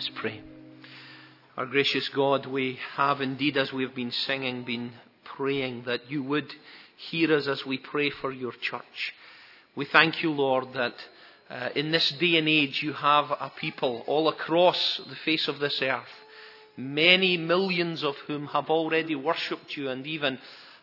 Let's pray. Our gracious God, we have indeed, as we have been singing, been praying that you would hear us as we pray for your church. We thank you, Lord, that in this day and age you have a people all across the face of this earth, many millions of whom have already worshipped you and even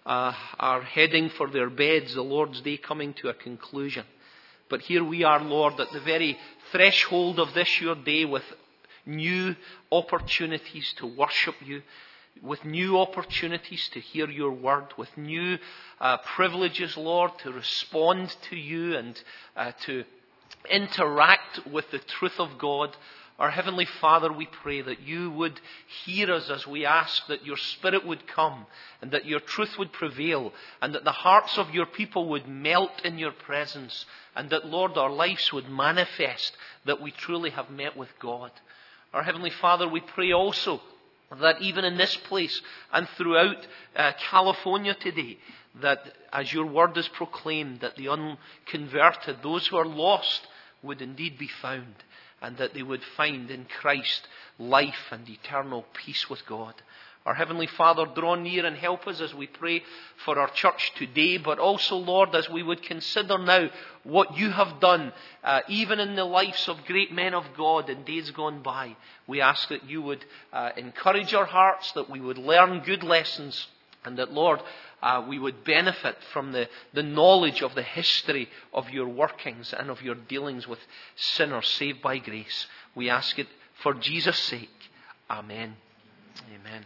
are heading for their beds, the Lord's Day coming to a conclusion. But here we are, Lord, at the very threshold of this your day with new opportunities to worship you, with new opportunities to hear your word, with new privileges, Lord, to respond to you and to interact with the truth of God. Our Heavenly Father, we pray that you would hear us as we ask that your Spirit would come and that your truth would prevail and that the hearts of your people would melt in your presence and that, Lord, our lives would manifest that we truly have met with God. Our Heavenly Father, we pray also that even in this place and throughout California today, that as your word is proclaimed, that the unconverted, those who are lost, would indeed be found, and that they would find in Christ life and eternal peace with God. Our Heavenly Father, draw near and help us as we pray for our church today, but also, Lord, as we would consider now what you have done, even in the lives of great men of God in days gone by. We ask that you would encourage our hearts, that we would learn good lessons, and that, Lord, we would benefit from the knowledge of the history of your workings and of your dealings with sinners saved by grace. We ask it for Jesus' sake. Amen. Amen.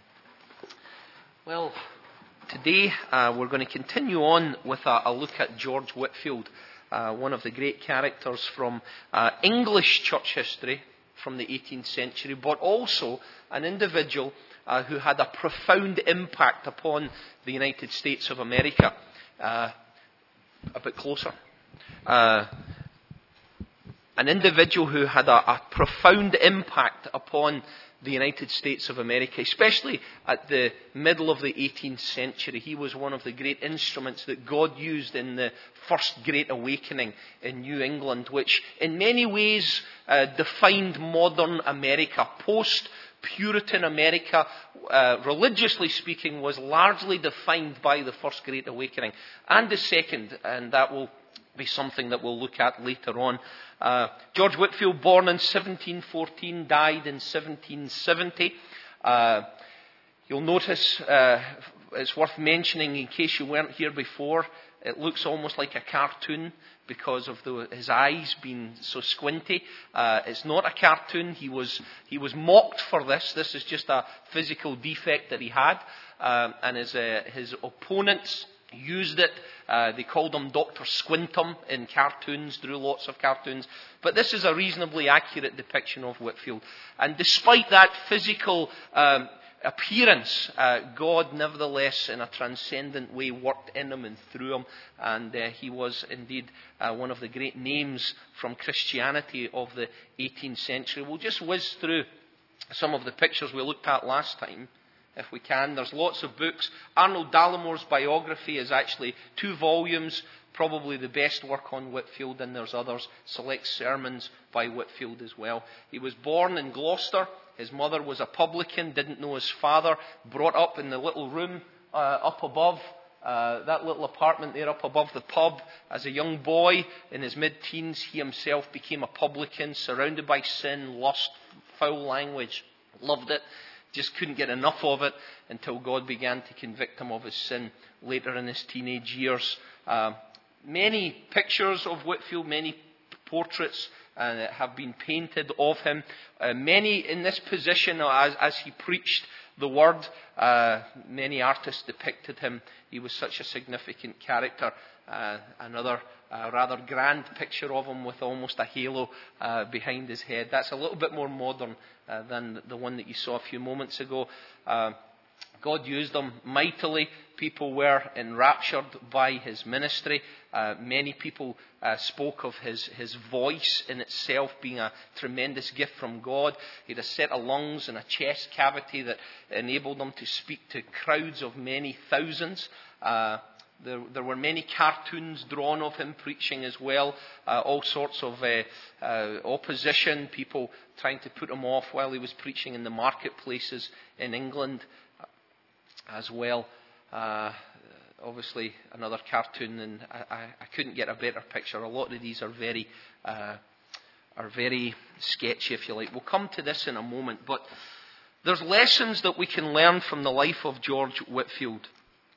Well, today we're going to continue on with a look at George Whitefield, one of the great characters from English church history from the 18th century, but also an individual who had a profound impact upon the United States of America. A bit closer. An individual who had a profound impact upon the United States of America, especially at the middle of the 18th century. He was one of the great instruments that God used in the first Great Awakening in New England, which in many ways defined modern America. Post-Puritan America, religiously speaking, was largely defined by the first Great Awakening and the second, and that will be something that we'll look at later on. George Whitefield, born in 1714, died in 1770. You'll notice, it's worth mentioning in case you weren't here before, it looks almost like a cartoon because of his eyes being so squinty. It's not a cartoon. He was mocked for this. This is just a physical defect that he had. And his opponents used it. They called him Dr. Squintum in cartoons, drew lots of cartoons. But this is a reasonably accurate depiction of Whitefield. And despite that physical appearance, God nevertheless, in a transcendent way, worked in him and through him. And he was indeed one of the great names from Christianity of the 18th century. We'll just whiz through some of the pictures we looked at last time, if we can. There's lots of books. Arnold Dallamore's biography is actually 2 volumes, probably the best work on Whitefield, and there's others, select sermons by Whitefield as well. He was born in Gloucester. His mother was a publican, didn't know his father, brought up in the little room up above, that little apartment there up above the pub. As a young boy, in his mid-teens, he himself became a publican, surrounded by sin, lust, foul language, loved it. Just couldn't get enough of it until God began to convict him of his sin later in his teenage years. Many pictures of Whitefield, many portraits have been painted of him. Many in this position as he preached the word, many artists depicted him. He was such a significant character. Another rather grand picture of him with almost a halo behind his head. That's a little bit more modern than the one that you saw a few moments ago. God used him mightily. People were enraptured by his ministry. Many people spoke of his voice in itself being a tremendous gift from God. He had a set of lungs and a chest cavity that enabled him to speak to crowds of many thousands. There were many cartoons drawn of him preaching as well. All sorts of opposition, people trying to put him off while he was preaching in the marketplaces in England as well. Obviously, another cartoon, and I couldn't get a better picture. A lot of these are very sketchy, if you like. We'll come to this in a moment, but there's lessons that we can learn from the life of George Whitefield.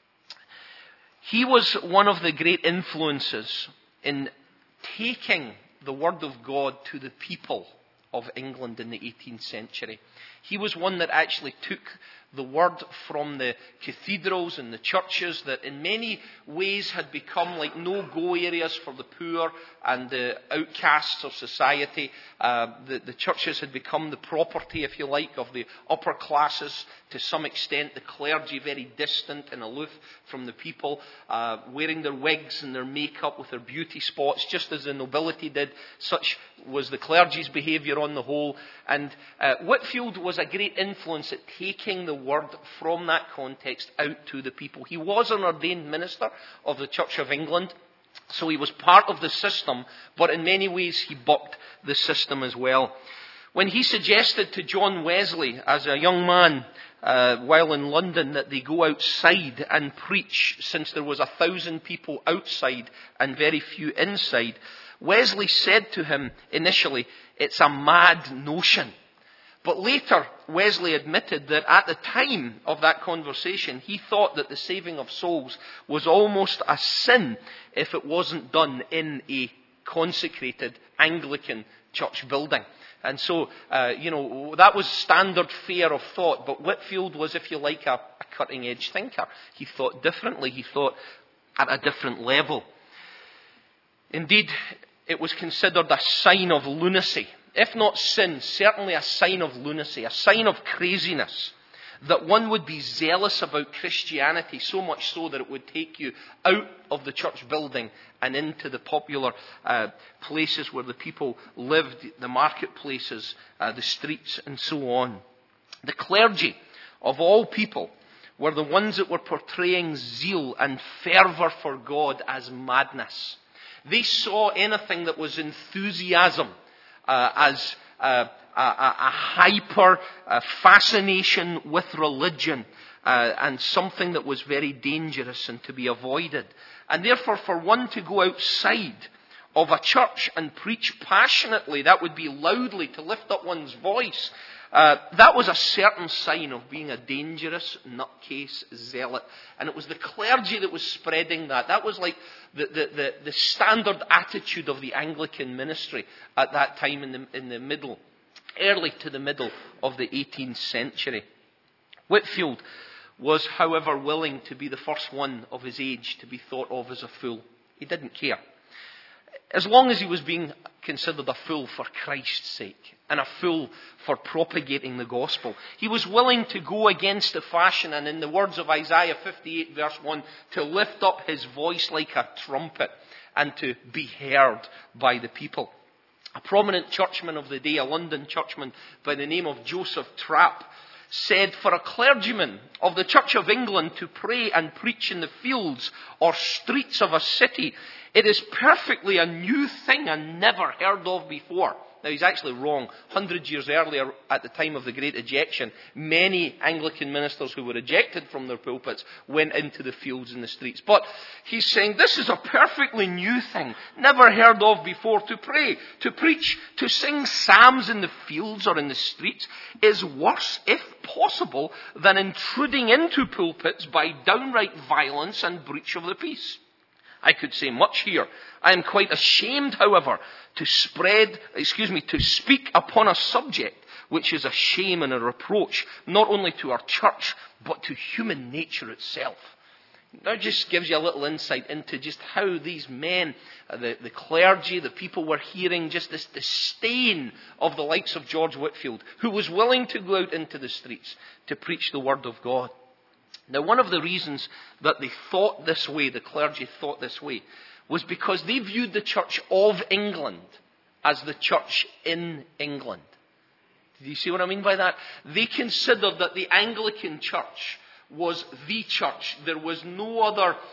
He was one of the great influences in taking the Word of God to the people of England in the 18th century. He was one that actually took the Word from the cathedrals and the churches that in many ways had become like no-go areas for the poor and the outcasts of society. The churches had become the property, if you like, of the upper classes. To some extent, the clergy very distant and aloof from the people, wearing their wigs and their makeup with their beauty spots, just as the nobility did. Such was the clergy's behaviour on the whole. And Whitefield was a great influence at taking the Word from that context out to the people. He was an ordained minister of the Church of England, so he was part of the system, but in many ways he bucked the system as well. When he suggested to John Wesley, as a young man, while in London, that they go outside and preach, since there was 1,000 people outside and very few inside, Wesley said to him initially, "It's a mad notion." But later, Wesley admitted that at the time of that conversation, he thought that the saving of souls was almost a sin if it wasn't done in a consecrated Anglican church building. And so, that was standard fare of thought. But Whitefield was, if you like, a cutting-edge thinker. He thought differently. He thought at a different level. Indeed, it was considered a sign of lunacy. If not sin, certainly a sign of lunacy, a sign of craziness, that one would be zealous about Christianity, so much so that it would take you out of the church building and into the popular places where the people lived, the marketplaces, the streets, and so on. The clergy of all people were the ones that were portraying zeal and fervour for God as madness. They saw anything that was enthusiasm as a hyper fascination with religion and something that was very dangerous and to be avoided. And therefore, for one to go outside of a church and preach passionately, that would be loudly, to lift up one's voice, that was a certain sign of being a dangerous nutcase zealot. And it was the clergy that was spreading that. That was like the standard attitude of the Anglican ministry at that time in the middle, early to the middle of the 18th century. Whitefield was, however, willing to be the first one of his age to be thought of as a fool. He didn't care. As long as he was being considered a fool for Christ's sake and a fool for propagating the gospel, he was willing to go against the fashion and, in the words of Isaiah 58 verse 1, to lift up his voice like a trumpet and to be heard by the people. A prominent churchman of the day, a London churchman by the name of Joseph Trapp, said, "For a clergyman of the Church of England to pray and preach in the fields or streets of a city, it is perfectly a new thing and never heard of before." Now, he's actually wrong. 100 years earlier, at the time of the Great Ejection, many Anglican ministers who were ejected from their pulpits went into the fields and the streets. But he's saying this is a perfectly new thing, never heard of before. To pray, to preach, to sing psalms in the fields or in the streets is worse, if possible, than intruding into pulpits by downright violence and breach of the peace. I could say much here. I am quite ashamed, however, to speak upon a subject which is a shame and a reproach, not only to our church, but to human nature itself. That just gives you a little insight into just how these men, the clergy, the people were hearing just this disdain of the likes of George Whitefield, who was willing to go out into the streets to preach the word of God. Now, one of the reasons that they thought this way, the clergy thought this way, was because they viewed the Church of England as the church in England. Do you see what I mean by that? They considered that the Anglican Church was the church. There was no other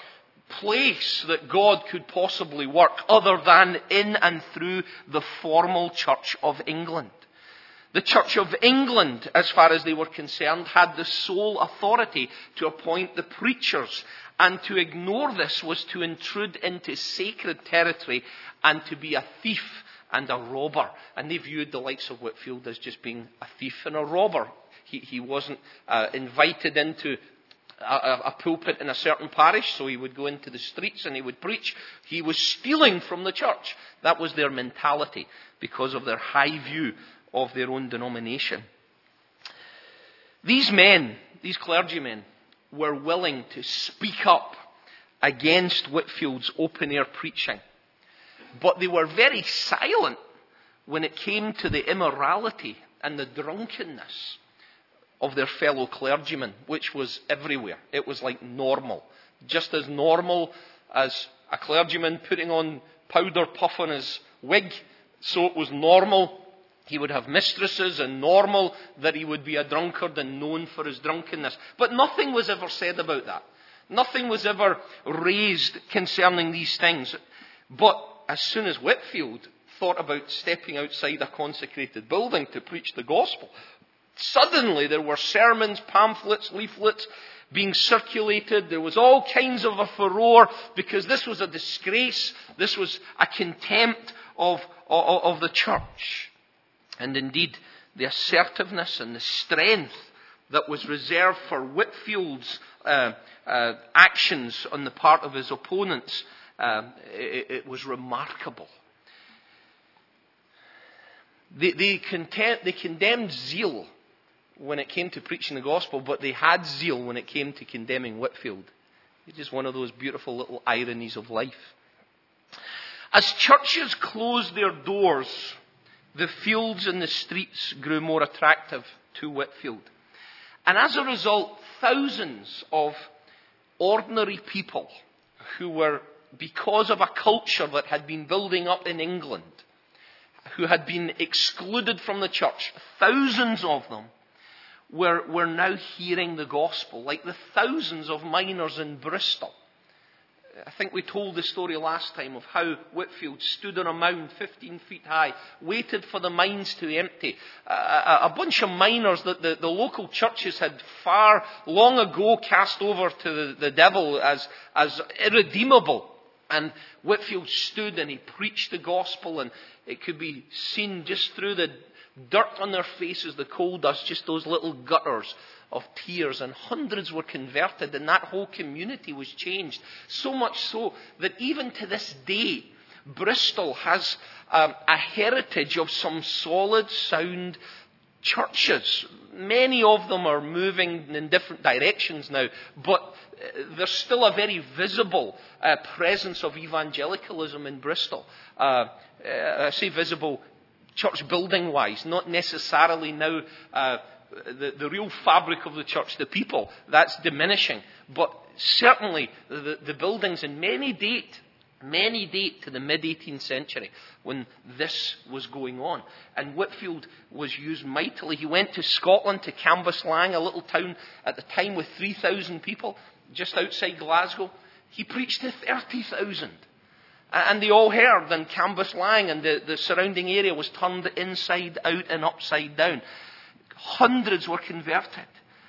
place that God could possibly work other than in and through the formal Church of England. The Church of England, as far as they were concerned, had the sole authority to appoint the preachers, and to ignore this was to intrude into sacred territory and to be a thief and a robber. And they viewed the likes of Whitefield as just being a thief and a robber. He wasn't invited into a pulpit in a certain parish, so he would go into the streets and he would preach. He was stealing from the church. That was their mentality because of their high view of their own denomination. These men, these clergymen, were willing to speak up against Whitefield's open-air preaching. But they were very silent when it came to the immorality and the drunkenness of their fellow clergymen, which was everywhere. It was like normal. Just as normal as a clergyman putting on powder puff on his wig, so it was normal he would have mistresses, and normal that he would be a drunkard and known for his drunkenness. But nothing was ever said about that. Nothing was ever raised concerning these things. But as soon as Whitefield thought about stepping outside a consecrated building to preach the gospel, suddenly there were sermons, pamphlets, leaflets being circulated. There was all kinds of a furore because this was a disgrace. This was a contempt of the church. And indeed, the assertiveness and the strength that was reserved for Whitefield's actions on the part of his opponents, it was remarkable. They condemned zeal when it came to preaching the gospel, but they had zeal when it came to condemning Whitefield. It's just one of those beautiful little ironies of life. As churches closed their doors, the fields and the streets grew more attractive to Whitefield. And as a result, thousands of ordinary people who were, because of a culture that had been building up in England, who had been excluded from the church, thousands of them were now hearing the gospel, like the thousands of miners in Bristol. I think we told the story last time of how Whitefield stood on a mound 15 feet high, waited for the mines to empty. A bunch of miners that the local churches had far long ago cast over to the devil as irredeemable. And Whitefield stood and he preached the gospel, and it could be seen just through the dirt on their faces, the coal dust, just those little gutters of tears, and hundreds were converted, and that whole community was changed. So much so that even to this day, Bristol has a heritage of some solid, sound churches. Many of them are moving in different directions now, but there's still a very visible presence of evangelicalism in Bristol. I say visible church building wise, not necessarily now the real fabric of the church, the people, that's diminishing. But certainly the buildings, and many date to the mid-18th century when this was going on. And Whitefield was used mightily. He went to Scotland, to Cambuslang, a little town at the time with 3,000 people, just outside Glasgow. He preached to 30,000. And they all heard, and Cambuslang and the surrounding area was turned inside out and upside down. Hundreds were converted.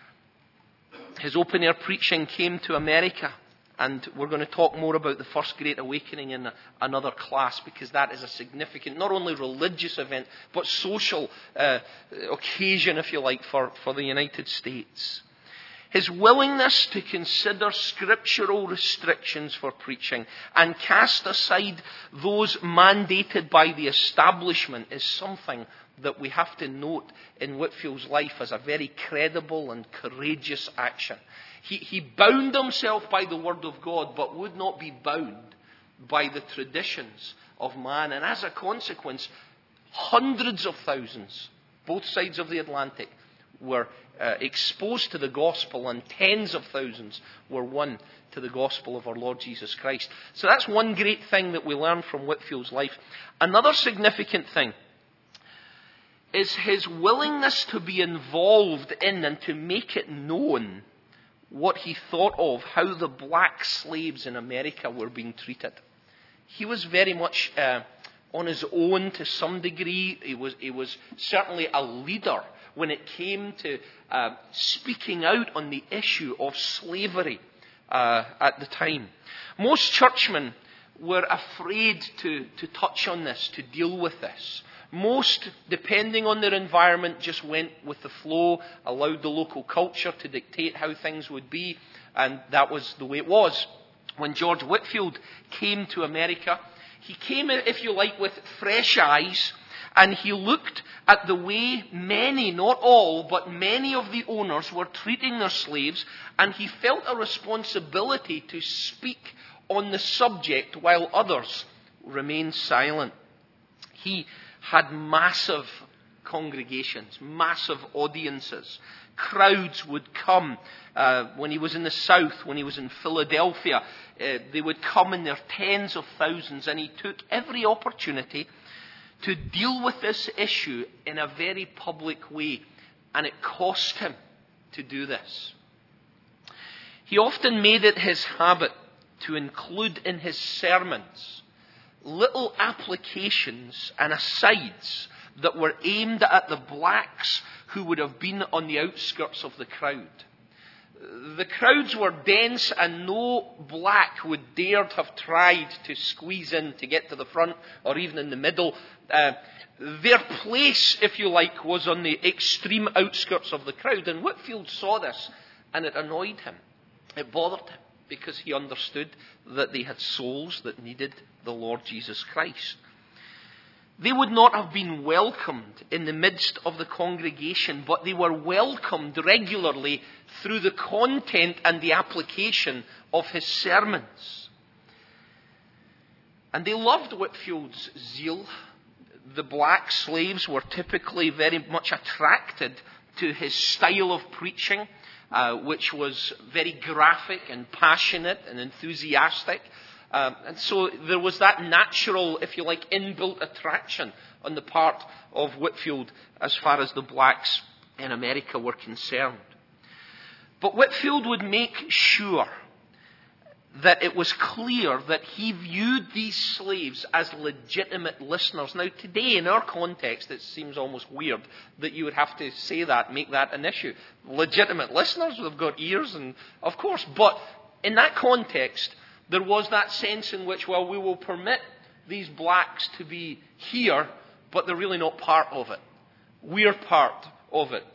His open-air preaching came to America, and we're going to talk more about the First Great Awakening in another class, because that is a significant, not only religious event, but social occasion, if you like, for the United States. His willingness to consider scriptural restrictions for preaching and cast aside those mandated by the establishment is something that we have to note in Whitefield's life as a very credible and courageous action. He bound himself by the Word of God, but would not be bound by the traditions of man. And as a consequence, hundreds of thousands, both sides of the Atlantic, were exposed to the gospel, and tens of thousands were won to the gospel of our Lord Jesus Christ. So that's one great thing that we learn from Whitefield's life. Another significant thing is his willingness to be involved in and to make it known what he thought of how the black slaves in America were being treated. He was very much on his own to some degree. He was certainly a leader when it came to speaking out on the issue of slavery at the time. Most churchmen were afraid to touch on this, to deal with this. Most, depending on their environment, just went with the flow, allowed the local culture to dictate how things would be, and that was the way it was. When George Whitefield came to America, he came, if you like, with fresh eyes, and he looked at the way many, not all, but many of the owners were treating their slaves, and he felt a responsibility to speak on the subject while others remained silent. He had massive congregations, massive audiences. Crowds would come when he was in the South, when he was in Philadelphia. They would come in their tens of thousands, and he took every opportunity to deal with this issue in a very public way, and it cost him to do this. He often made it his habit to include in his sermons little applications and asides that were aimed at the blacks who would have been on the outskirts of the crowd. The crowds were dense, and no black would dare have tried to squeeze in to get to the front or even in the middle. Their place, if you like, was on the extreme outskirts of the crowd. And Whitefield saw this, and it annoyed him. It bothered him, because he understood that they had souls that needed the Lord Jesus Christ. They would not have been welcomed in the midst of the congregation, but they were welcomed regularly through the content and the application of his sermons. And they loved Whitefield's zeal. The black slaves were typically very much attracted to his style of preaching, which was very graphic and passionate and enthusiastic. And so there was that natural, if you like, inbuilt attraction on the part of Whitefield as far as the blacks in America were concerned. But Whitefield would make sure that it was clear that he viewed these slaves as legitimate listeners. Now, today, in our context, it seems almost weird that you would have to say that, make that an issue. Legitimate listeners, they've got ears, and of course. But in that context, there was that sense in which, well, we will permit these blacks to be here, but they're really not part of it. We're part of it.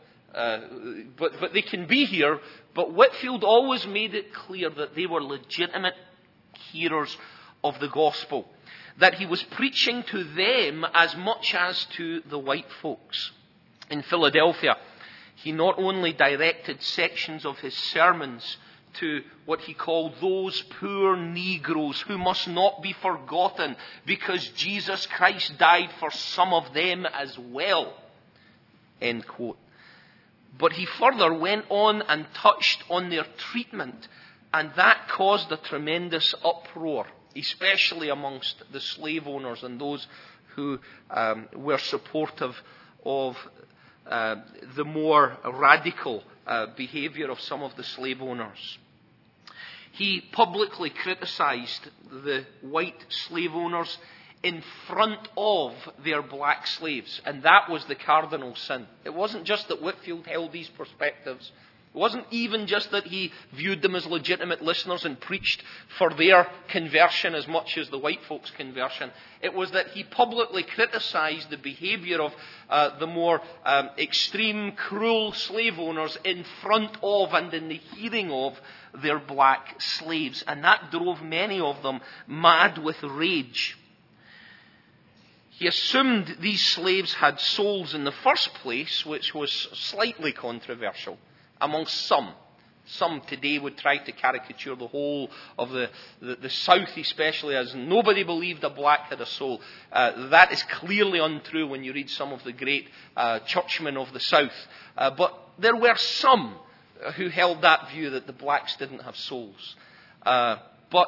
But they can be here. But Whitefield always made it clear that they were legitimate hearers of the gospel, that he was preaching to them as much as to the white folks. In Philadelphia, he not only directed sections of his sermons to what he called those poor Negroes who must not be forgotten, because Jesus Christ died for some of them as well, end quote. But he further went on and touched on their treatment, and that caused a tremendous uproar, especially amongst the slave owners and those who were supportive of the more radical behavior of some of the slave owners. He publicly criticized the white slave owners in front of their black slaves, and that was the cardinal sin. It wasn't just that Whitefield held these perspectives. It wasn't even just that he viewed them as legitimate listeners and preached for their conversion as much as the white folks' conversion. It was that he publicly criticized the behavior of the more extreme, cruel slave owners in front of and in the hearing of their black slaves. And that drove many of them mad with rage. He assumed these slaves had souls in the first place, which was slightly controversial amongst some. Some today would try to caricature the whole of the South especially as nobody believed a black had a soul. That is clearly untrue when you read some of the great churchmen of the South. But there were some who held that view that the blacks didn't have souls. But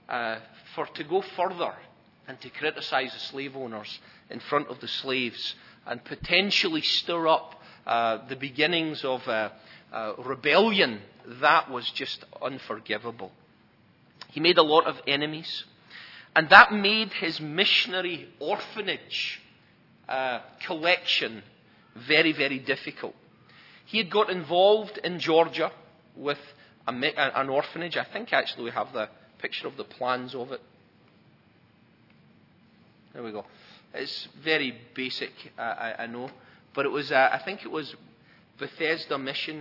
to go further and to criticize the slave owners in front of the slaves and potentially stir up the beginnings of rebellion, that was just unforgivable. He made a lot of enemies, and that made his missionary orphanage collection very, very difficult. He had got involved in Georgia with an orphanage. I think actually we have the picture of the plans of it. There we go. It's very basic, I know, but it was I think it was Bethesda Mission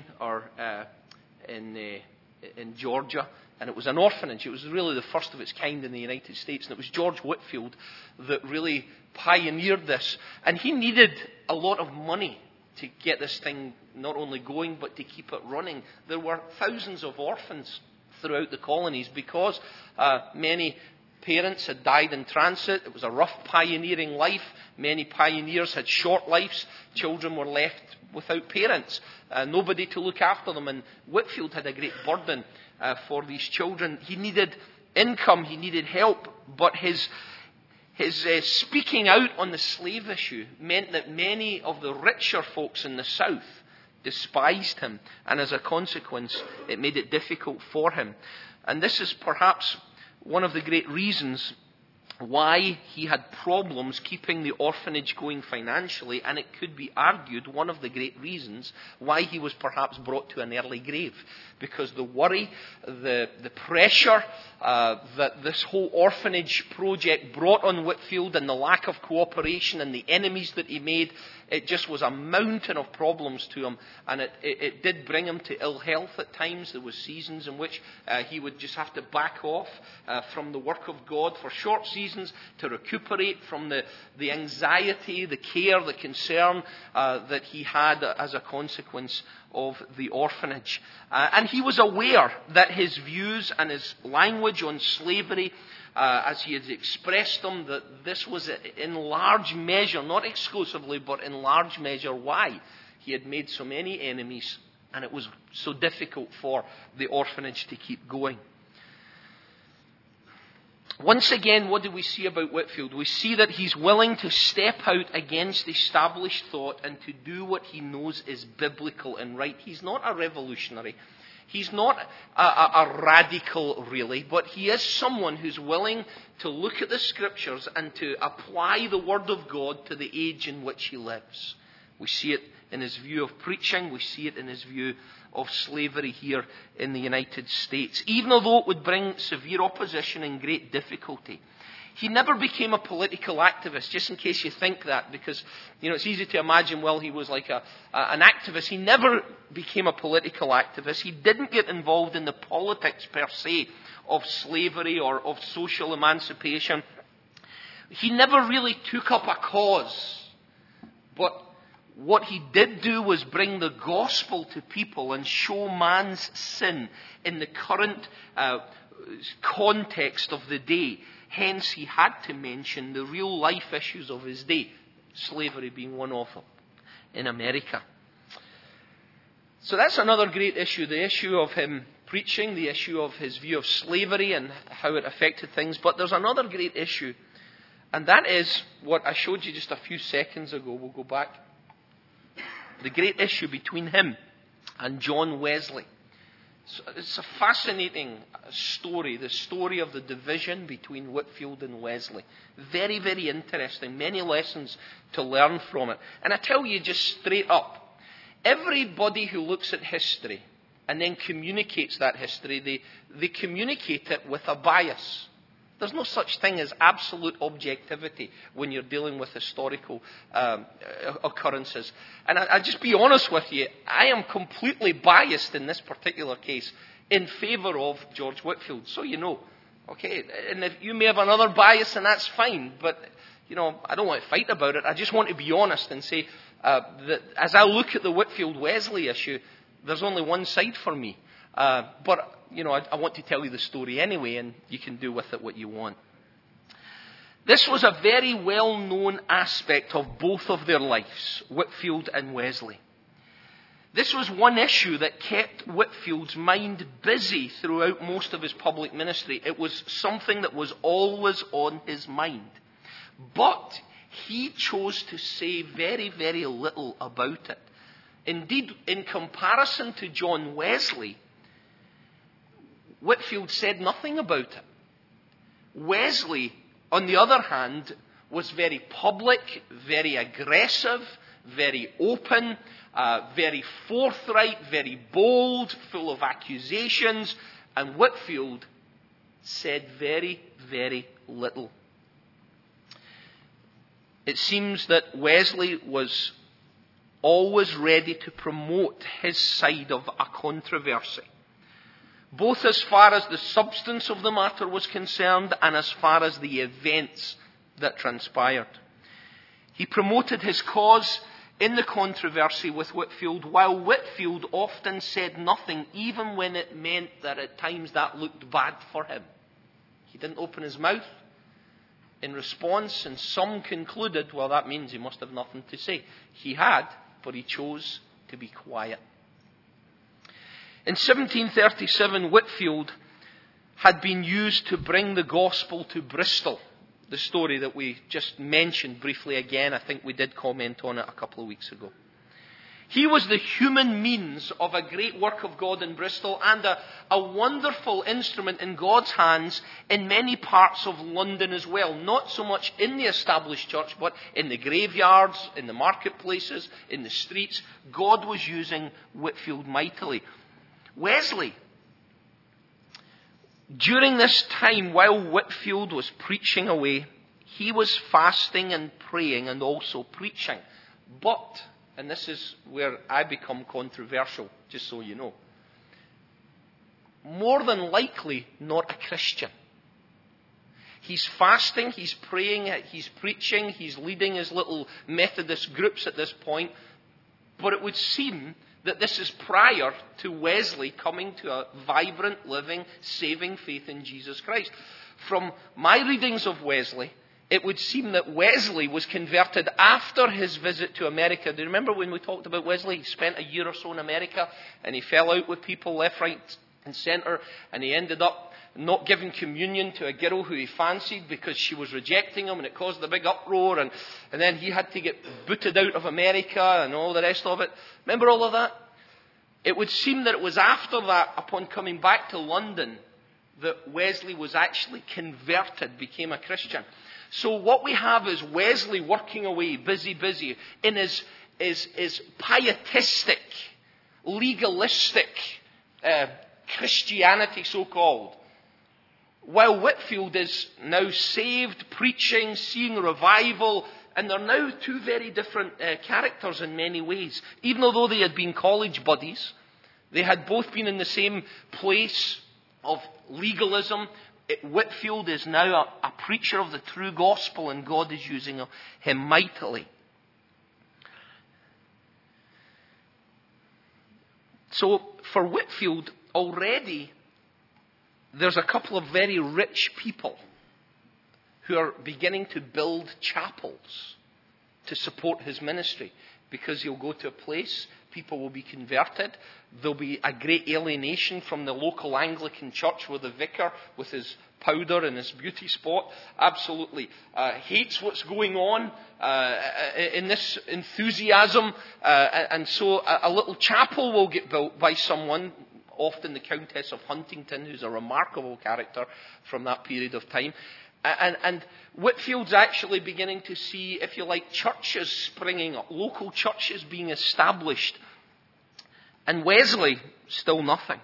in Georgia, and it was an orphanage. It was really the first of its kind in the United States, and it was George Whitefield that really pioneered this. And he needed a lot of money to get this thing not only going, but to keep it running. There were thousands of orphans throughout the colonies because many parents had died in transit. It was a rough pioneering life. Many pioneers had short lives. Children were left without parents, nobody to look after them. And Whitefield had a great burden for these children. He needed income, he needed help, but his speaking out on the slave issue meant that many of the richer folks in the South despised him, and as a consequence, it made it difficult for him. And this is perhaps one of the great reasons why he had problems keeping the orphanage going financially, and it could be argued one of the great reasons why he was perhaps brought to an early grave. Because the worry, the pressure that this whole orphanage project brought on Whitefield, and the lack of cooperation and the enemies that he made, it just was a mountain of problems to him, and it did bring him to ill health at times. There were seasons in which he would just have to back off from the work of God for short seasons to recuperate from the anxiety, the care, the concern that he had as a consequence of the orphanage. And he was aware that his views and his language on slavery, as he had expressed them, that this was in large measure, not exclusively, but in large measure why he had made so many enemies, and it was so difficult for the orphanage to keep going. Once again, what do we see about Whitefield? We see that he's willing to step out against established thought and to do what he knows is biblical and right. He's not a revolutionary. He's not a radical, really, but he is someone who's willing to look at the Scriptures and to apply the Word of God to the age in which he lives. We see it in his view of preaching. We see it in his view of slavery here in the United States. Even although it would bring severe opposition and great difficulty. He never became a political activist, just in case you think that, because, it's easy to imagine, he was like an activist. He never became a political activist. He didn't get involved in the politics, per se, of slavery or of social emancipation. He never really took up a cause. But what he did do was bring the gospel to people and show man's sin in the current context of the day. Hence, he had to mention the real life issues of his day, slavery being one of them in America. So that's another great issue, the issue of him preaching, the issue of his view of slavery and how it affected things. But there's another great issue, and that is what I showed you just a few seconds ago. We'll go back. The great issue between him and John Wesley. So it's a fascinating story, the story of the division between Whitefield and Wesley. Very, very interesting. Many lessons to learn from it. And I tell you just straight up, everybody who looks at history and then communicates that history, they communicate it with a bias. There's no such thing as absolute objectivity when you're dealing with historical occurrences. And I'll just be honest with you, I am completely biased in this particular case in favour of George Whitefield. So you know. Okay, and if you may have another bias, and that's fine. But, I don't want to fight about it. I just want to be honest and say that as I look at the Whitefield-Wesley issue, there's only one side for me. But I want to tell you the story anyway, and you can do with it what you want. This was a very well-known aspect of both of their lives, Whitefield and Wesley. This was one issue that kept Whitefield's mind busy throughout most of his public ministry. It was something that was always on his mind. But he chose to say very, very little about it. Indeed, in comparison to John Wesley, Whitefield said nothing about it. Wesley, on the other hand, was very public, very aggressive, very open, very forthright, very bold, full of accusations, and Whitefield said very, very little. It seems that Wesley was always ready to promote his side of a controversy, both as far as the substance of the matter was concerned and as far as the events that transpired. He promoted his cause in the controversy with Whitefield, while Whitefield often said nothing, even when it meant that at times that looked bad for him. He didn't open his mouth in response, and some concluded, well, that means he must have nothing to say. He had, but he chose to be quiet. In 1737, Whitefield had been used to bring the gospel to Bristol. The story that we just mentioned briefly again, I think we did comment on it a couple of weeks ago. He was the human means of a great work of God in Bristol and a wonderful instrument in God's hands in many parts of London as well. Not so much in the established church, but in the graveyards, in the marketplaces, in the streets. God was using Whitefield mightily. Wesley, during this time, while Whitefield was preaching away, he was fasting and praying and also preaching. But, and this is where I become controversial, just so you know, more than likely not a Christian. He's fasting, he's praying, he's preaching, he's leading his little Methodist groups at this point. But it would seem that this is prior to Wesley coming to a vibrant, living, saving faith in Jesus Christ. From my readings of Wesley, it would seem that Wesley was converted after his visit to America. Do you remember when we talked about Wesley? He spent a year or so in America, and he fell out with people left, right, and centre, and he ended up not giving communion to a girl who he fancied because she was rejecting him, and it caused a big uproar, and then he had to get booted out of America and all the rest of it. Remember all of that? It would seem that it was after that, upon coming back to London, that Wesley was actually converted, became a Christian. So what we have is Wesley working away, busy, in his pietistic, legalistic Christianity, so-called. While Whitefield is now saved, preaching, seeing revival, and they're now two very different characters in many ways. Even although they had been college buddies, they had both been in the same place of legalism. Whitefield is now a preacher of the true gospel, and God is using him mightily. So, for Whitefield, already there's a couple of very rich people who are beginning to build chapels to support his ministry, because he'll go to a place, people will be converted, there'll be a great alienation from the local Anglican church where the vicar, with his powder and his beauty spot, absolutely hates what's going on in this enthusiasm, and so a little chapel will get built by someone, often the Countess of Huntington, who's a remarkable character from that period of time. And Whitefield's actually beginning to see, if you like, churches springing up, local churches being established. And Wesley, still nothing.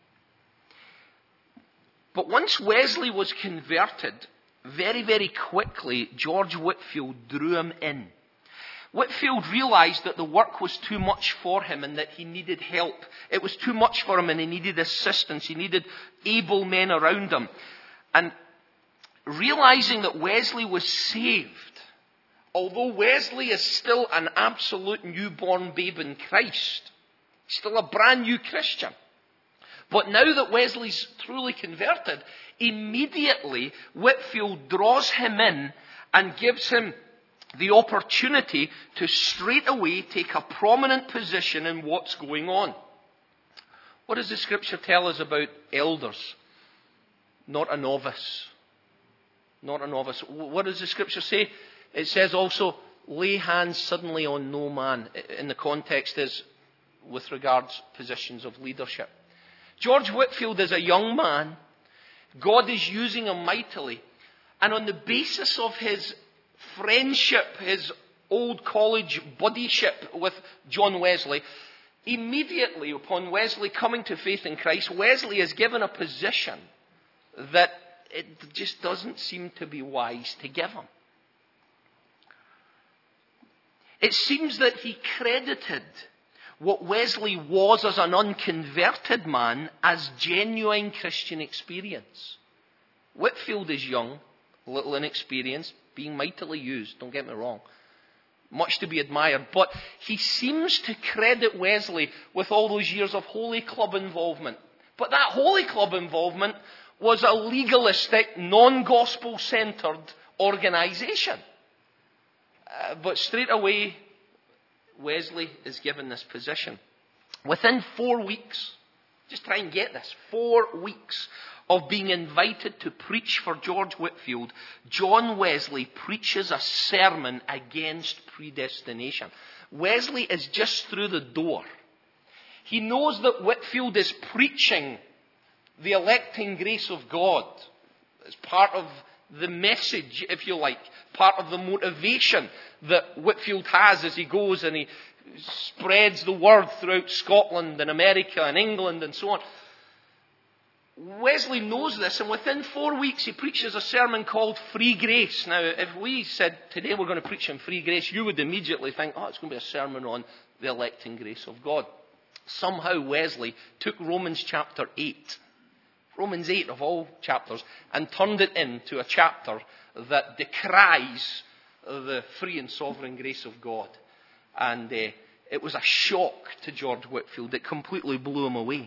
But once Wesley was converted, very, very quickly, George Whitefield drew him in. Whitefield realised that the work was too much for him and that he needed help. It was too much for him and he needed assistance. He needed able men around him. And realising that Wesley was saved, although Wesley is still an absolute newborn babe in Christ, still a brand new Christian. But now that Wesley's truly converted, immediately Whitefield draws him in and gives him the opportunity to straight away take a prominent position in what's going on. What does the scripture tell us about elders? Not a novice. Not a novice. What does the scripture say? It says also, lay hands suddenly on no man. In the context is, with regards positions of leadership. George Whitefield is a young man. God is using him mightily. And on the basis of his friendship, his old college buddyship with John Wesley, immediately upon Wesley coming to faith in Christ, Wesley is given a position that it just doesn't seem to be wise to give him. It seems that he credited what Wesley was as an unconverted man as genuine Christian experience. Whitefield is young, little inexperienced, being mightily used, don't get me wrong. Much to be admired, but he seems to credit Wesley with all those years of Holy Club involvement. But that Holy Club involvement was a legalistic, non-gospel centered organisation. But straight away, Wesley is given this position. Within 4 weeks, just try and get this, 4 weeks of being invited to preach for George Whitefield, John Wesley preaches a sermon against predestination. Wesley is just through the door. He knows that Whitefield is preaching the electing grace of God. It's part of the message, if you like, part of the motivation that Whitefield has as he goes and he spreads the word throughout Scotland and America and England and so on. Wesley knows this, and within 4 weeks he preaches a sermon called Free Grace. Now, if we said today we're going to preach on free grace, you would immediately think, oh, it's going to be a sermon on the electing grace of God. Somehow Wesley took Romans chapter 8, Romans 8 of all chapters, and turned it into a chapter that decries the free and sovereign grace of God. And it was a shock to George Whitefield. It completely blew him away.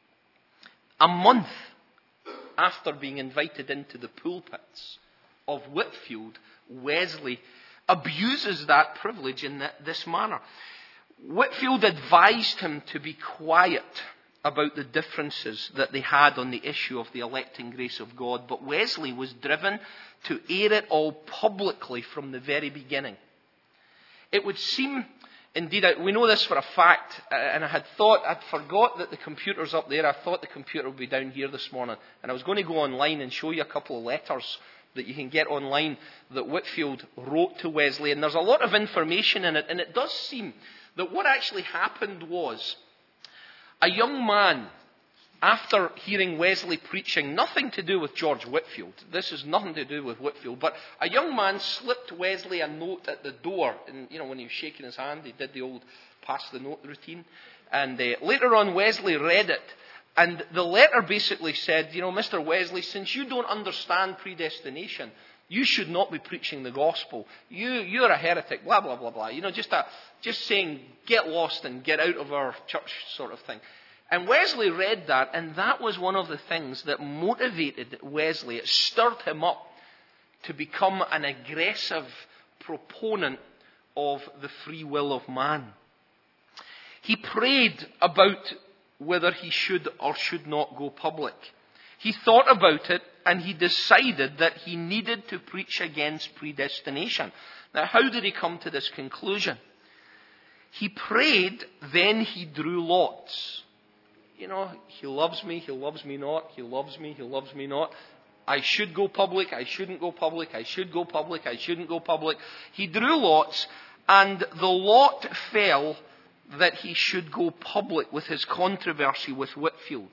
A month after being invited into the pulpits of Whitefield, Wesley abuses that privilege in this manner. Whitefield advised him to be quiet about the differences that they had on the issue of the electing grace of God, but Wesley was driven to air it all publicly from the very beginning. It would seem, indeed, we know this for a fact, and I'd forgot that the computer's up there. I thought the computer would be down here this morning, and I was going to go online and show you a couple of letters that you can get online that Whitefield wrote to Wesley, and there's a lot of information in it, and it does seem that what actually happened was a young man, after hearing Wesley preaching, nothing to do with George Whitefield. This is nothing to do with Whitefield. But a young man slipped Wesley a note at the door. And, when he was shaking his hand, he did the old pass the note routine. And later on, Wesley read it. And the letter basically said, Mr. Wesley, since you don't understand predestination, you should not be preaching the gospel. You're a heretic, blah, blah, blah, blah. Just saying, get lost and get out of our church sort of thing. And Wesley read that, and that was one of the things that motivated Wesley. It stirred him up to become an aggressive proponent of the free will of man. He prayed about whether he should or should not go public. He thought about it, and he decided that he needed to preach against predestination. Now, how did he come to this conclusion? He prayed, then he drew lots. He loves me not. He loves me not. I should go public, I shouldn't go public, I should go public, I shouldn't go public. He drew lots, and the lot fell that he should go public with his controversy with Whitefield.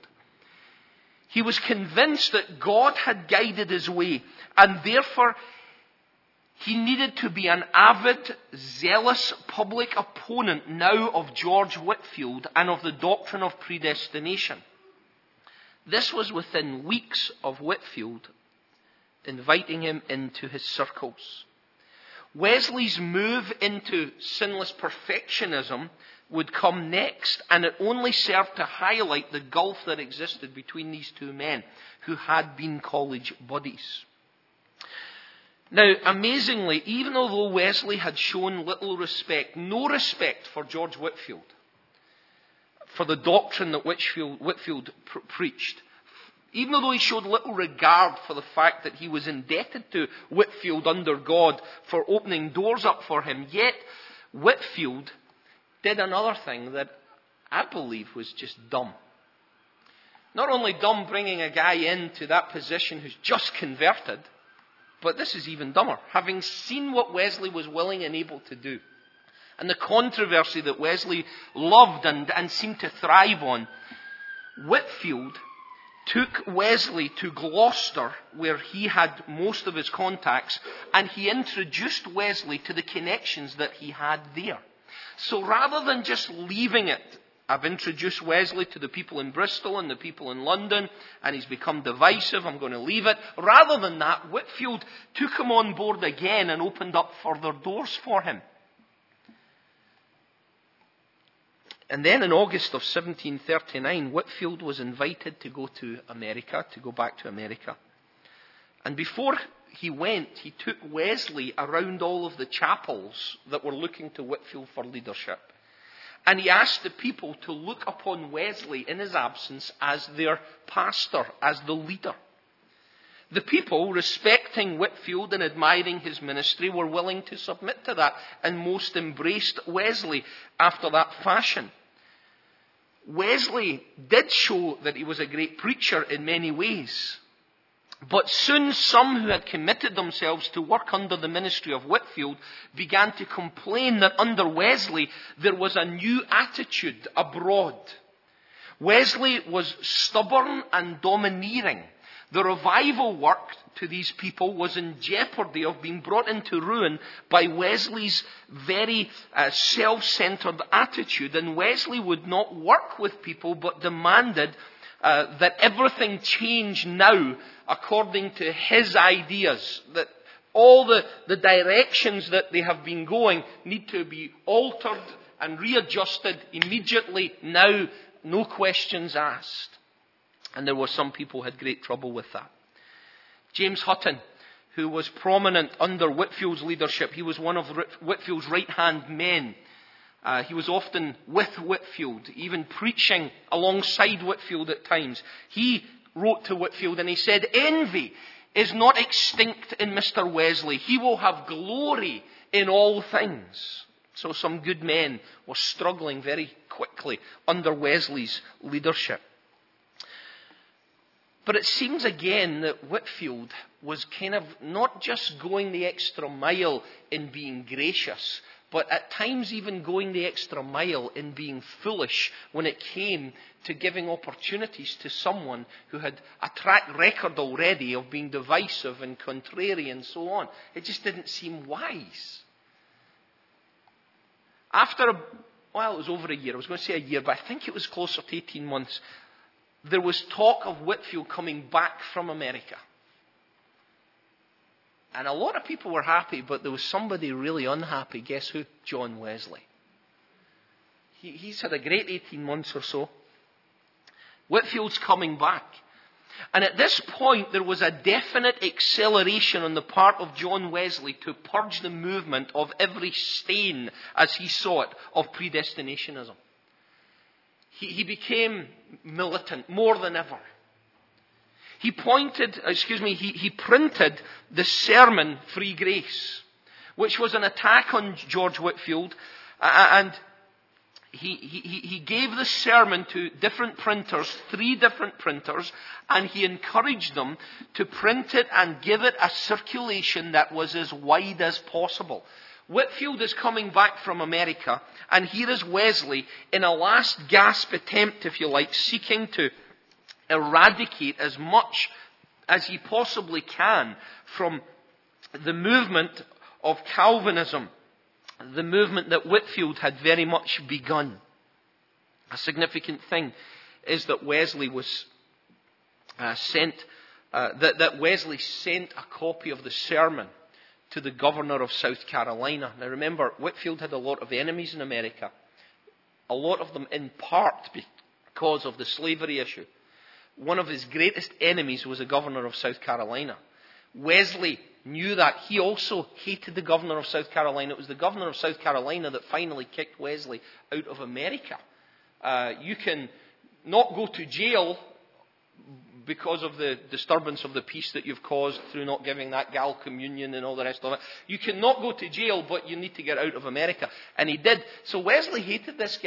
He was convinced that God had guided his way, and therefore he needed to be an avid, zealous public opponent now of George Whitefield and of the doctrine of predestination. This was within weeks of Whitefield inviting him into his circles. Wesley's move into sinless perfectionism would come next, and it only served to highlight the gulf that existed between these two men who had been college buddies. Now, amazingly, even although Wesley had shown little respect, no respect for George Whitefield, for the doctrine that Whitefield preached, even though he showed little regard for the fact that he was indebted to Whitefield under God for opening doors up for him, yet Whitefield did another thing that I believe, was just dumb. Not only dumb bringing a guy into that position who's just converted, but this is even dumber. Having seen what Wesley was willing and able to do, and the controversy that Wesley loved and seemed to thrive on, Whitefield took Wesley to Gloucester, where he had most of his contacts, and he introduced Wesley to the connections that he had there. So rather than just leaving it, I've introduced Wesley to the people in Bristol and the people in London, and he's become divisive, I'm going to leave it. Rather than that, Whitefield took him on board again and opened up further doors for him. And then in August of 1739, Whitefield was invited to go to America, to go back to America. And before he went, he took Wesley around all of the chapels that were looking to Whitefield for leadership. And he asked the people to look upon Wesley in his absence as their pastor, as the leader. The people, respecting Whitefield and admiring his ministry, were willing to submit to that, and most embraced Wesley after that fashion. Wesley did show that he was a great preacher in many ways. But soon some who had committed themselves to work under the ministry of Whitefield began to complain that under Wesley there was a new attitude abroad. Wesley was stubborn and domineering. The revival work to these people was in jeopardy of being brought into ruin by Wesley's very self-centered attitude. And Wesley would not work with people, but demanded that everything change now according to his ideas. That all the directions that they have been going need to be altered and readjusted immediately now, no questions asked. And there were some people who had great trouble with that. James Hutton, who was prominent under Whitefield's leadership, he was one of Whitefield's right-hand men. He was often with Whitefield, even preaching alongside Whitefield at times. He wrote to Whitefield and he said, "Envy is not extinct in Mr. Wesley. He will have glory in all things." So some good men were struggling very quickly under Wesley's leadership. But it seems again that Whitefield was kind of not just going the extra mile in being gracious, but at times even going the extra mile in being foolish when it came to giving opportunities to someone who had a track record already of being divisive and contrary and so on. It just didn't seem wise. After, it was over a year. I was going to say a year, but I think it was closer to 18 months. There was talk of Whitefield coming back from America. And a lot of people were happy, but there was somebody really unhappy. Guess who? John Wesley. He's had a great 18 months or so. Whitefield's coming back. And at this point, there was a definite acceleration on the part of John Wesley to purge the movement of every stain, as he saw it, of predestinationism. He became militant more than ever. He printed the sermon Free Grace, which was an attack on George Whitefield, and he gave the sermon to different printers, 3 different printers, and he encouraged them to print it and give it a circulation that was as wide as possible. Whitefield is coming back from America, and here is Wesley in a last gasp attempt, if you like, seeking to eradicate as much as he possibly can from the movement of Calvinism, the movement that Whitefield had very much begun. A significant thing is that Wesley was that Wesley sent a copy of the sermon to the governor of South Carolina. Now remember, Whitefield had a lot of enemies in America. A lot of them in part because of the slavery issue. One of his greatest enemies was the governor of South Carolina. Wesley knew that. He also hated the governor of South Carolina. It was the governor of South Carolina that finally kicked Wesley out of America. You can not go to jail because of the disturbance of the peace that you've caused through not giving that gal communion and all the rest of it. You cannot go to jail, but you need to get out of America. And he did. So Wesley hated this guy.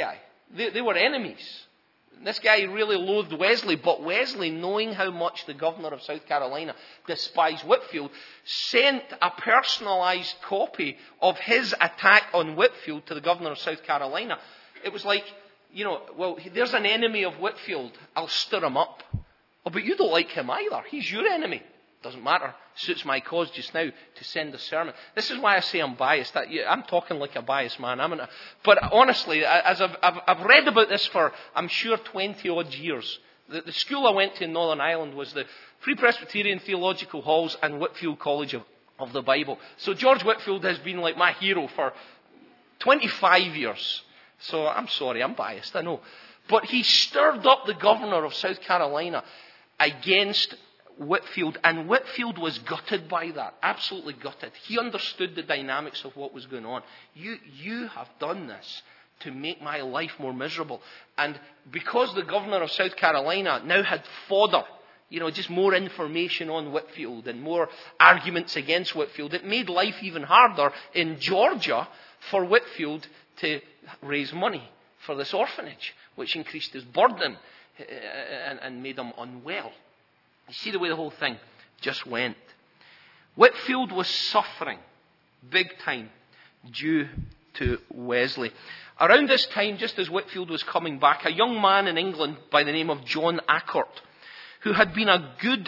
They were enemies. This guy really loathed Wesley, but Wesley, knowing how much the governor of South Carolina despised Whitefield, sent a personalised copy of his attack on Whitefield to the governor of South Carolina. It was like, well, there's an enemy of Whitefield. I'll stir him up. Oh, but you don't like him either. He's your enemy. Doesn't matter. Suits my cause just now to send a sermon. This is why I say I'm biased. I'm talking like a biased man. But honestly, as I've read about this for, I'm sure, 20 odd years. The school I went to in Northern Ireland was the Free Presbyterian Theological Halls and Whitefield College of the Bible. So George Whitefield has been like my hero for 25 years. So I'm sorry, I'm biased, I know. But he stirred up the governor of South Carolina against Whitefield, and Whitefield was gutted by that, absolutely gutted. He understood the dynamics of what was going on. You have done this to make my life more miserable. And because the governor of South Carolina now had fodder, just more information on Whitefield and more arguments against Whitefield, it made life even harder in Georgia for Whitefield to raise money for this orphanage, which increased his burden and made him unwell. You see the way the whole thing just went. Whitefield was suffering big time due to Wesley. Around this time, just as Whitefield was coming back, a young man in England by the name of John Acourt, who had been a good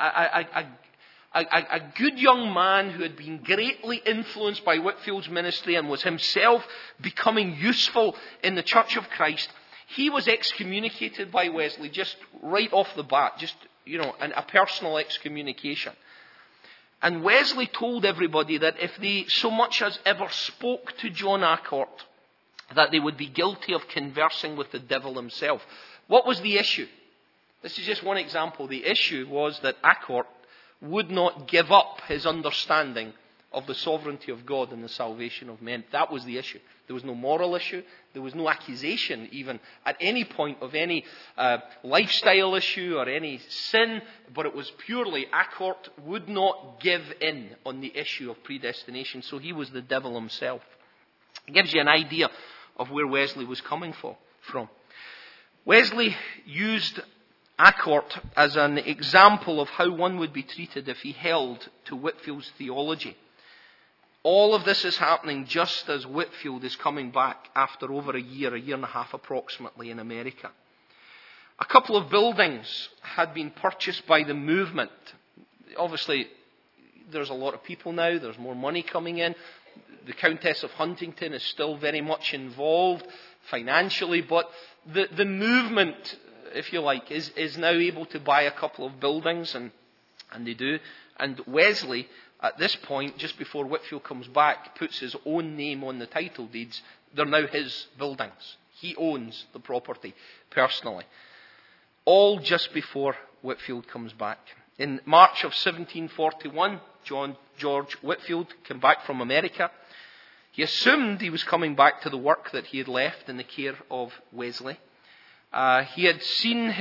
young man who had been greatly influenced by Whitefield's ministry and was himself becoming useful in the Church of Christ, he was excommunicated by Wesley just right off the bat, a personal excommunication. And Wesley told everybody that if they so much as ever spoke to John Acourt, that they would be guilty of conversing with the devil himself. What was the issue? This is just one example. The issue was that Acourt would not give up his understanding of the sovereignty of God and the salvation of men. That was the issue. There was no moral issue. There was no accusation even at any point of any lifestyle issue or any sin, but it was purely Acourt would not give in on the issue of predestination, so he was the devil himself. It gives you an idea of where Wesley was coming from. Wesley used Acourt as an example of how one would be treated if he held to Whitefield's theology. All of this is happening just as Whitefield is coming back after over a year and a half approximately in America. A couple of buildings had been purchased by the movement. Obviously, there's a lot of people now, there's more money coming in. The Countess of Huntington is still very much involved financially, but the movement, if you like, is now able to buy a couple of buildings, and they do. And Wesley, at this point, just before Whitefield comes back, puts his own name on the title deeds. They're now his buildings. He owns the property personally. All just before Whitefield comes back. In March of 1741, George Whitefield came back from America. He assumed he was coming back to the work that he had left in the care of Wesley. He had seen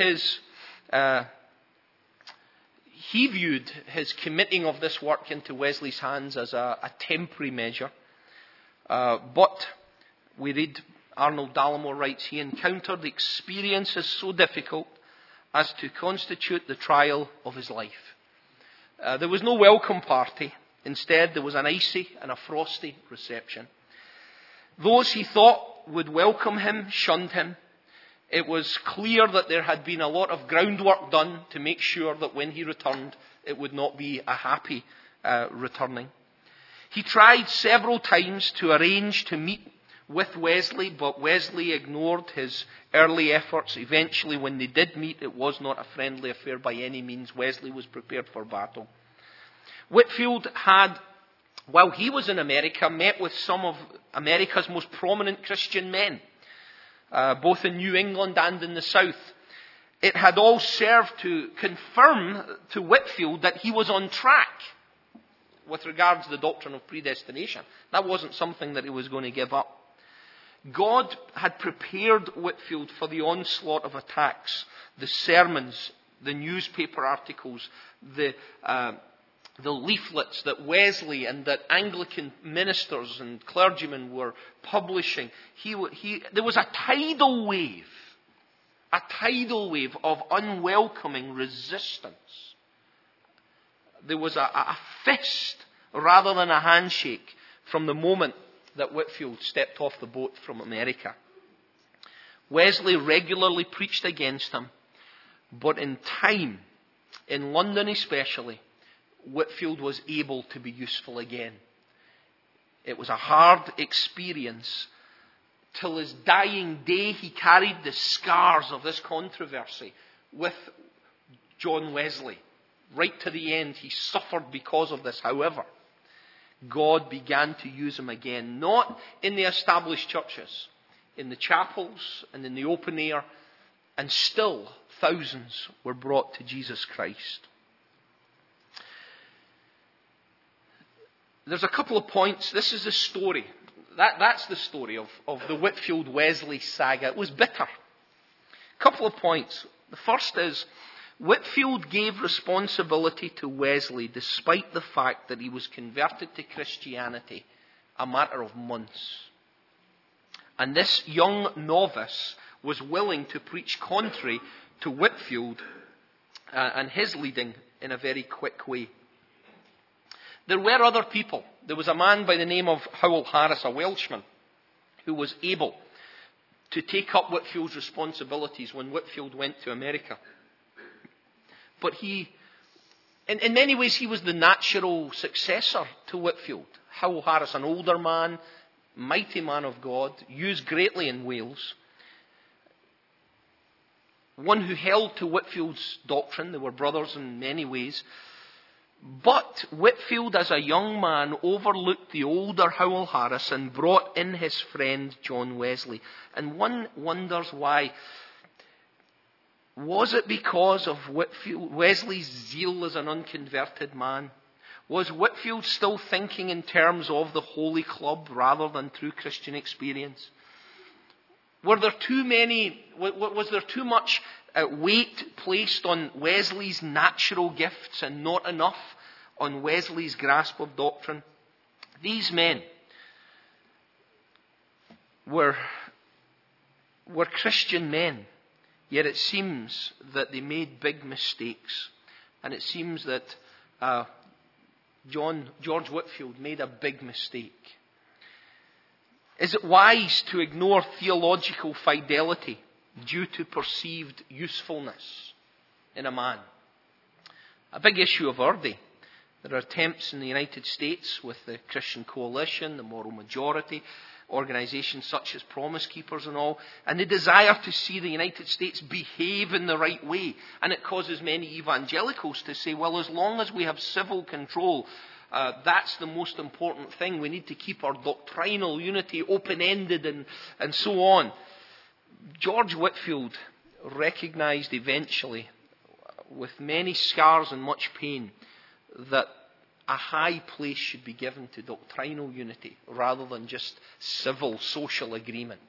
he viewed his committing of this work into Wesley's hands as a temporary measure. But we read, Arnold Dallimore writes, he encountered experiences so difficult as to constitute the trial of his life. There was no welcome party. Instead, there was an icy and a frosty reception. Those he thought would welcome him shunned him. It was clear that there had been a lot of groundwork done to make sure that when he returned, it would not be a happy returning. He tried several times to arrange to meet with Wesley, but Wesley ignored his early efforts. Eventually, when they did meet, it was not a friendly affair by any means. Wesley was prepared for battle. Whitefield had, while he was in America, met with some of America's most prominent Christian men, both in New England and in the South. It had all served to confirm to Whitefield that he was on track with regard to the doctrine of predestination. That wasn't something that he was going to give up. God had prepared Whitefield for the onslaught of attacks, the sermons, the newspaper articles, the the leaflets that Wesley and that Anglican ministers and clergymen were publishing, there was a tidal wave of unwelcoming resistance. There was a fist rather than a handshake from the moment that Whitefield stepped off the boat from America. Wesley regularly preached against him, but in time, in London especially, Whitefield was able to be useful again. It was a hard experience. Till his dying day, he carried the scars of this controversy with John Wesley. Right to the end, he suffered because of this. However, God began to use him again, not in the established churches, in the chapels and in the open air, and still thousands were brought to Jesus Christ. There's a couple of points. This is the story. That's the story of the Whitefield-Wesley saga. It was bitter. A couple of points. The first is, Whitefield gave responsibility to Wesley despite the fact that he was converted to Christianity a matter of months. And this young novice was willing to preach contrary to Whitefield and his leading in a very quick way. There were other people. There was a man by the name of Howell Harris, a Welshman, who was able to take up Whitefield's responsibilities when Whitefield went to America. But in many ways, he was the natural successor to Whitefield. Howell Harris, an older man, mighty man of God, used greatly in Wales. One who held to Whitefield's doctrine. They were brothers in many ways. But Whitefield, as a young man, overlooked the older Howell Harris and brought in his friend John Wesley. And one wonders why. Was it because of Wesley's zeal as an unconverted man? Was Whitefield still thinking in terms of the Holy Club rather than through Christian experience? Was there too much weight placed on Wesley's natural gifts and not enough on Wesley's grasp of doctrine? These men were Christian men, yet it seems that they made big mistakes. And it seems that George Whitefield made a big mistake. Is it wise to ignore theological fidelity due to perceived usefulness in a man? A big issue of our day. There are attempts in the United States with the Christian Coalition, the Moral Majority, organisations such as Promise Keepers and all, and they desire to see the United States behave in the right way. And it causes many evangelicals to say, well, as long as we have civil control, that's the most important thing. We need to keep our doctrinal unity open-ended and so on. George Whitefield recognised eventually, with many scars and much pain, that a high place should be given to doctrinal unity rather than just civil social agreement.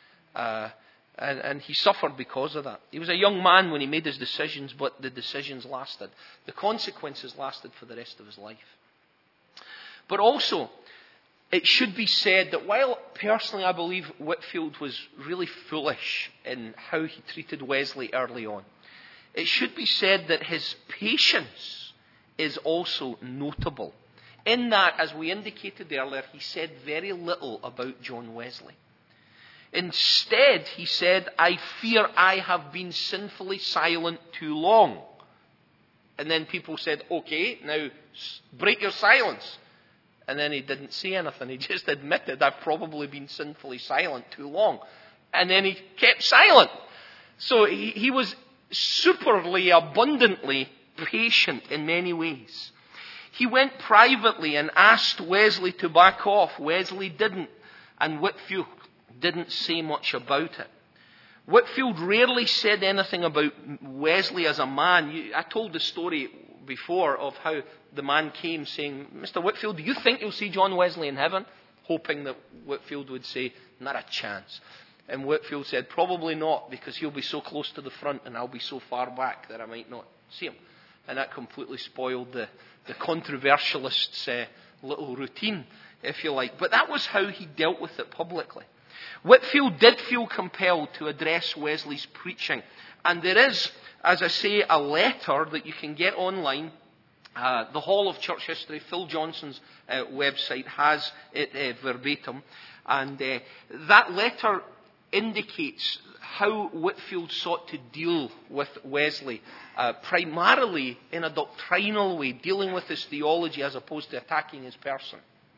And he suffered because of that. He was a young man when he made his decisions, but the decisions lasted. The consequences lasted for the rest of his life. But also, it should be said that while personally I believe Whitefield was really foolish in how he treated Wesley early on, it should be said that his patience is also notable. In that, as we indicated earlier, he said very little about John Wesley. Instead, he said, I fear I have been sinfully silent too long. And then people said, okay, now break your silence. And then he didn't say anything. He just admitted, I've probably been sinfully silent too long. And then he kept silent. So he was superly, abundantly patient in many ways. He went privately and asked Wesley to back off. Wesley didn't. And Whitefield didn't say much about it. Whitefield rarely said anything about Wesley as a man. I told the story before of how the man came saying, Mr. Whitefield, do you think you'll see John Wesley in heaven? Hoping that Whitefield would say, not a chance. And Whitefield said, probably not, because he'll be so close to the front and I'll be so far back that I might not see him. and that completely spoiled the controversialist's little routine, if you like. But that was how he dealt with it publicly. Whitefield did feel compelled to address Wesley's preaching. And there is, as I say, a letter that you can get online. The Hall of Church History, Phil Johnson's website, has it verbatim. And that letter indicates how Whitefield sought to deal with Wesley, primarily in a doctrinal way, dealing with his theology as opposed to attacking his person.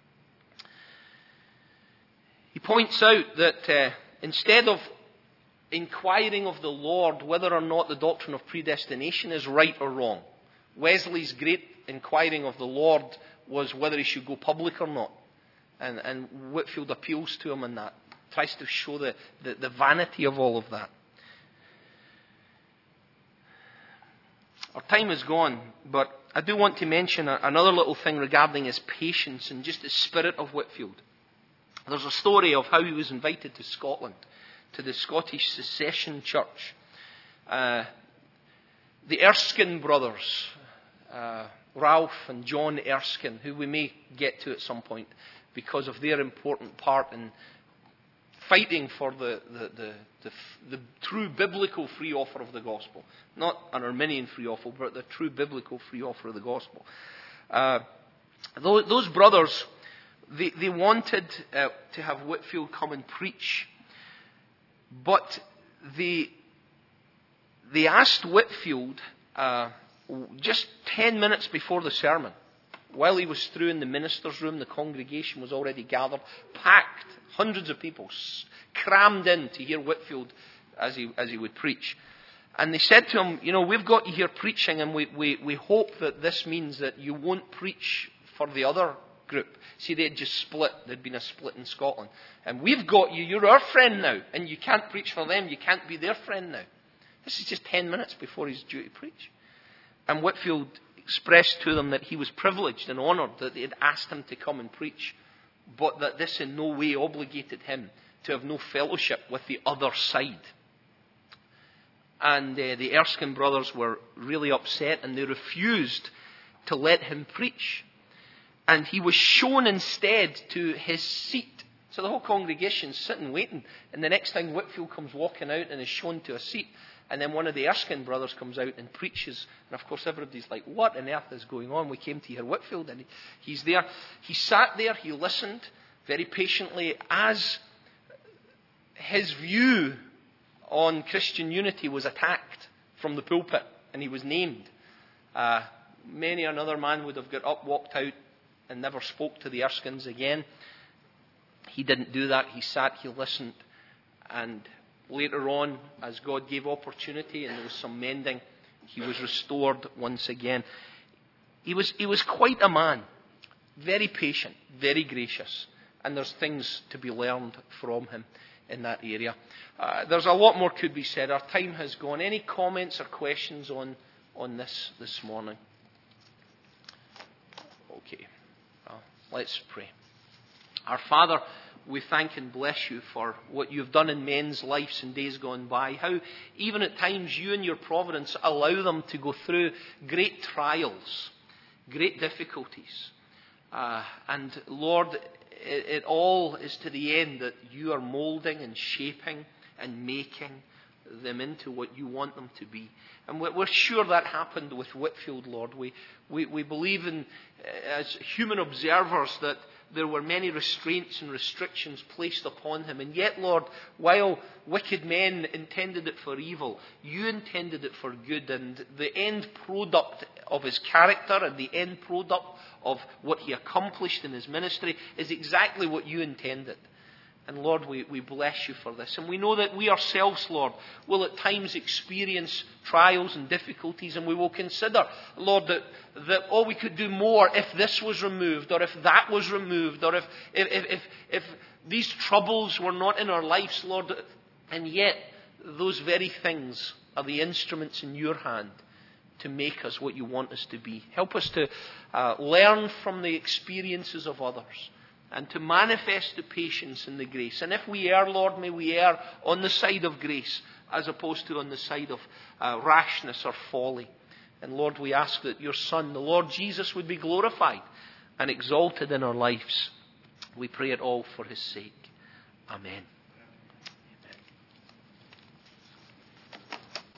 He points out that instead of inquiring of the Lord whether or not the doctrine of predestination is right or wrong, Wesley's great inquiring of the Lord was whether he should go public or not. And Whitefield appeals to him in that, tries to show the vanity of all of that. Our time is gone, but I do want to mention another little thing regarding his patience and just the spirit of Whitefield. There's a story of how he was invited to Scotland, to the Scottish Secession Church. The Erskine brothers, Ralph and John Erskine, who we may get to at some point because of their important part in fighting for the true biblical free offer of the gospel. Not an Arminian free offer, but the true biblical free offer of the gospel. Those brothers, they wanted to have Whitefield come and preach, but they asked Whitefield just 10 minutes before the sermon, while he was through in the minister's room. The congregation was already gathered, packed, hundreds of people crammed in to hear Whitefield as he would preach. And they said to him, we've got you here preaching, and we hope that this means that you won't preach for the other group. See, they had just split. There'd been a split in Scotland. And we've got you. You're our friend now. And you can't preach for them. You can't be their friend now. This is just 10 minutes before he's due to preach. And Whitefield expressed to them that he was privileged and honoured that they had asked him to come and preach, but that this in no way obligated him to have no fellowship with the other side. And the Erskine brothers were really upset, and they refused to let him preach. And he was shown instead to his seat. So the whole congregation's sitting waiting, and the next thing Whitefield comes walking out and is shown to a seat. And then one of the Erskine brothers comes out and preaches. And of course everybody's like, what on earth is going on? We came to hear Whitefield. And he's there. He sat there, he listened very patiently as his view on Christian unity was attacked from the pulpit. And he was named. Many another man would have got up, walked out, and never spoke to the Erskines again. He didn't do that. He sat, he listened, and later on, as God gave opportunity and there was some mending, he was restored once again. He was quite a man, very patient, very gracious, and there's things to be learned from him in that area. There's a lot more could be said. Our time has gone. Any comments or questions on this morning? Okay. Well, let's pray. Our Father, we thank and bless you for what you've done in men's lives in days gone by. How even at times you in your providence allow them to go through great trials, great difficulties. And Lord, it all is to the end that you are moulding and shaping and making them into what you want them to be. And we're sure that happened with Whitefield, Lord. We believe in, as human observers, that there were many restraints and restrictions placed upon him. And yet, Lord, while wicked men intended it for evil, you intended it for good. And the end product of his character and the end product of what he accomplished in his ministry is exactly what you intended. And Lord, we bless you for this. And we know that we ourselves, Lord, will at times experience trials and difficulties, and we will consider, Lord, that we could do more if this was removed, or if that was removed, or if these troubles were not in our lives, Lord. And yet, those very things are the instruments in your hand to make us what you want us to be. Help us to learn from the experiences of others, and to manifest the patience and the grace. And if we err, Lord, may we err on the side of grace as opposed to on the side of rashness or folly. And Lord, we ask that your Son, the Lord Jesus, would be glorified and exalted in our lives. We pray it all for his sake. Amen.